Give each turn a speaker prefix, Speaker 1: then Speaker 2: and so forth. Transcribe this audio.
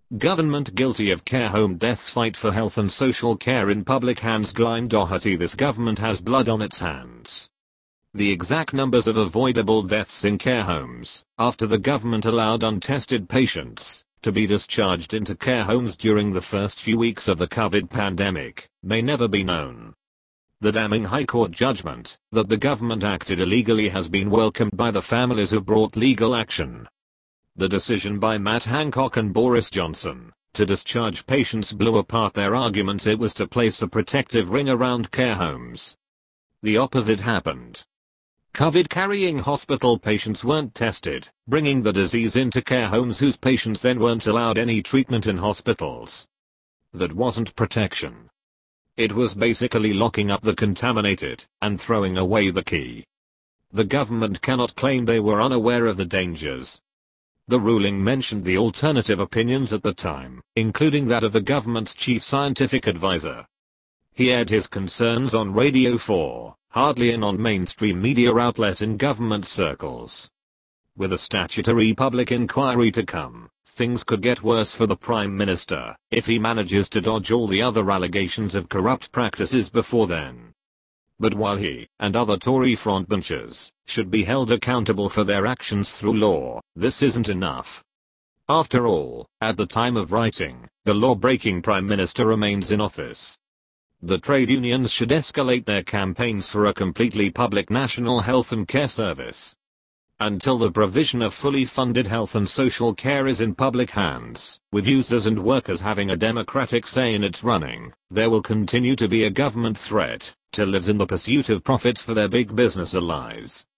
Speaker 1: Government guilty of care home deaths, fight for health and social care in public hands. Glenn Doherty. This government has blood on its hands. The exact numbers of avoidable deaths in care homes, after the government allowed untested patients to be discharged into care homes during the first few weeks of the COVID pandemic, may never be known. The damning High Court judgment that the government acted illegally has been welcomed by the families who brought legal action. The decision by Matt Hancock and Boris Johnson to discharge patients blew apart their arguments it was to place a protective ring around care homes. The opposite happened. COVID-carrying hospital patients weren't tested, bringing the disease into care homes whose patients then weren't allowed any treatment in hospitals. That wasn't protection. It was basically locking up the contaminated and throwing away the key. The government cannot claim they were unaware of the dangers. The ruling mentioned the alternative opinions at the time, including that of the government's chief scientific advisor. He aired his concerns on Radio 4, hardly a non-mainstream media outlet in government circles. With a statutory public inquiry to come, things could get worse for the Prime Minister if he manages to dodge all the other allegations of corrupt practices before then. But while he and other Tory frontbenchers should be held accountable for their actions through law, this isn't enough. After all, at the time of writing, the law-breaking Prime Minister remains in office. The trade unions should escalate their campaigns for a completely public national health and care service. Until the provision of fully funded health and social care is in public hands, with users and workers having a democratic say in its running, there will continue to be a government threat to lives in the pursuit of profits for their big business allies.